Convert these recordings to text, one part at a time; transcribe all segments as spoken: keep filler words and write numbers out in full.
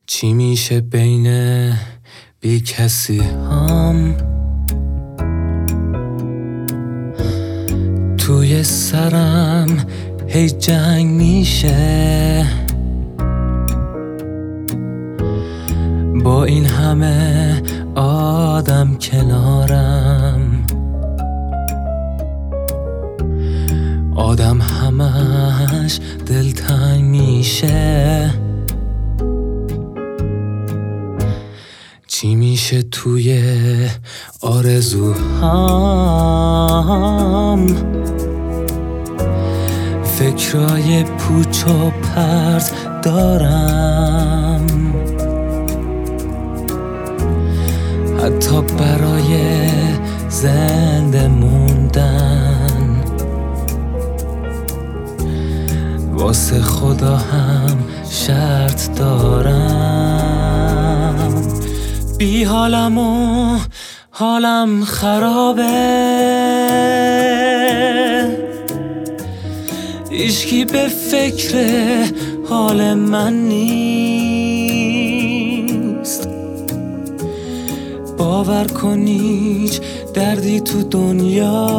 چی میشه بین بی کسی هم توی سرم هی جنگ میشه با این همه آدم کنارم آدم همش دلتنگ میشه چی میشه توی آرزوهام فکرای پوچ و پرت دارم حتی برای زنده موندن واسه خدا هم شرط دارم بی حالم و حالم خرابه هیچکی به فکر حال من نیست باور کن هیچ دردی تو دنیا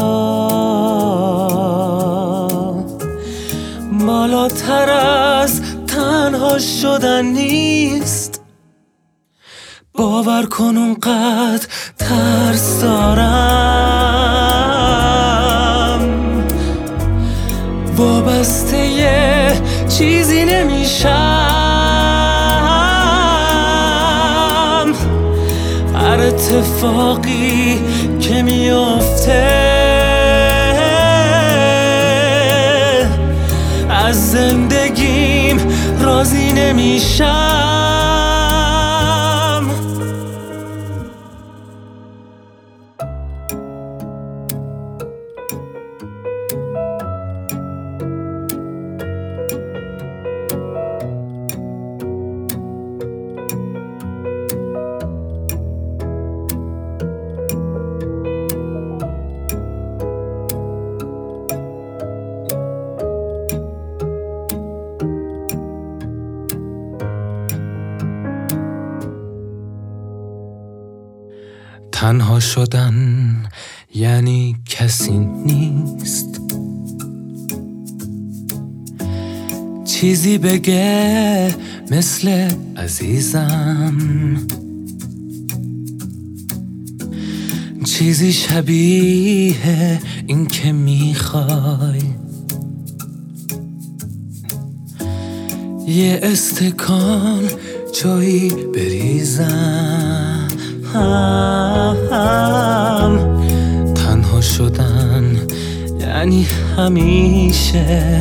بالاتر از تنها شدن نیست باور کن اونقدر ترس دارم وابسته یه چیزی نمیشم هر اتفاقی که میفته از زندگیم راضی نمیشم تنها شدن یعنی کسی نیست چیزی بگه مثل عزیزم چیزی شبیه این که میخوای یه استکان جایی بریزم هم تنها شدن یعنی همیشه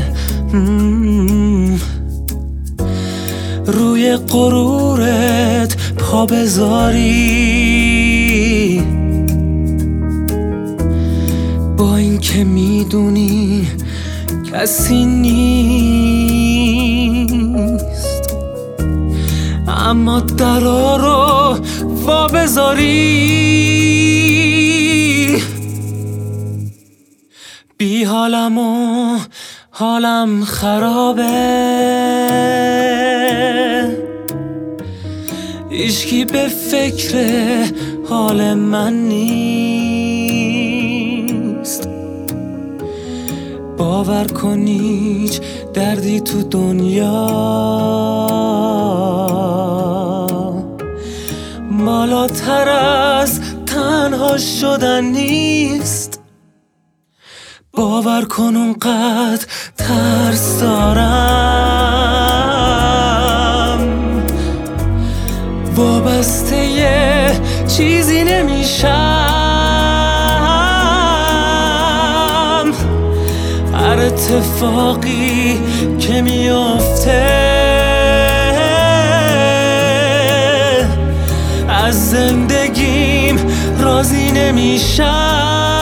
روی غرورت پا بذاری با این که میدونی کسی نیست اما درا رو وا بذاری بی حالم و حالم خرابه هیچکی به فکر حال من نیست باور کن هیچ دردی تو دنیا بالاتر از تنها شدن نیست باور کن اونقدر ترس دارم وابسته یه چیزی نمیشم هر اتفاقی که میفته از زندگیم راضی نمیشم